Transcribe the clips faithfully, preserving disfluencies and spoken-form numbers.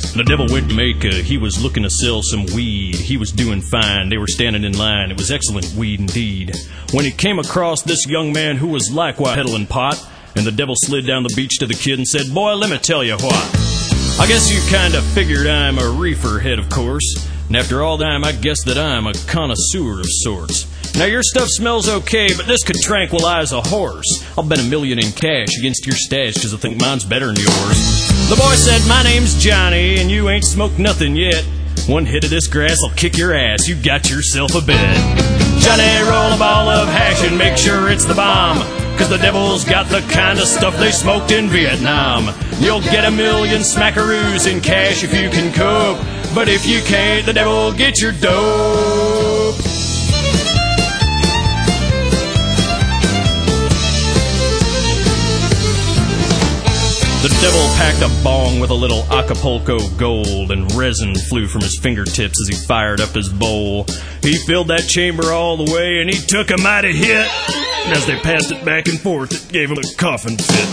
The devil went to Jamaica, he was looking to sell some weed. He was doing fine, they were standing in line, it was excellent weed indeed. When he came across this young man who was likewise peddling pot, and the devil slid down the beach to the kid and said, "Boy, let me tell you what. I guess you kinda figured I'm a reefer head, of course. And after all time, I guess that I'm a connoisseur of sorts. Now your stuff smells okay, but this could tranquilize a horse. I'll bet a million in cash against your stash, cause I think mine's better than yours." The boy said, "My name's Johnny, and you ain't smoked nothing yet. One hit of this grass will kick your ass, you got yourself a bed. Johnny, roll a ball of hash and make sure it's the bomb, cause the devil's got the kind of stuff they smoked in Vietnam. You'll get a million smackaroos in cash if you can cope, but if you can't, the devil will get your dope." The devil packed a bong with a little Acapulco gold, and resin flew from his fingertips as he fired up his bowl. He filled that chamber all the way, and he took a mighty hit. And as they passed it back and forth, it gave him a coughing fit.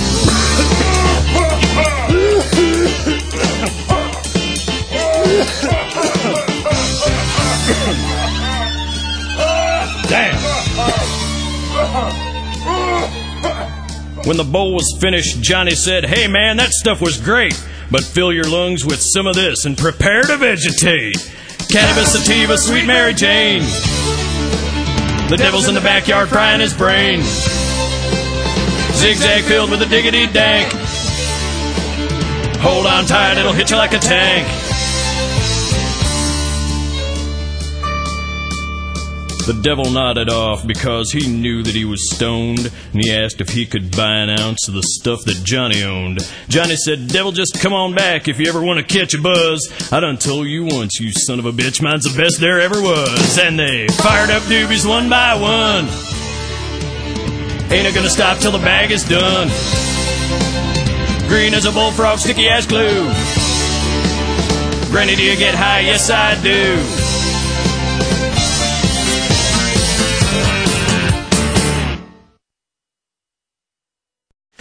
Damn! When the bowl was finished, Johnny said, "Hey man, that stuff was great, but fill your lungs with some of this and prepare to vegetate. Cannabis sativa, sweet Mary Jane. The devil's in the backyard frying his brain. Zigzag filled with a diggity dank. Hold on tight, it'll hit you like a tank." The devil nodded off because he knew that he was stoned, and he asked if he could buy an ounce of the stuff that Johnny owned. Johnny said, "Devil, just come on back if you ever want to catch a buzz. I done told you once, you son of a bitch, mine's the best there ever was." And they fired up doobies one by one. Ain't it gonna stop till the bag is done. Green as a bullfrog, sticky as glue. Granny, do you get high? Yes, I do.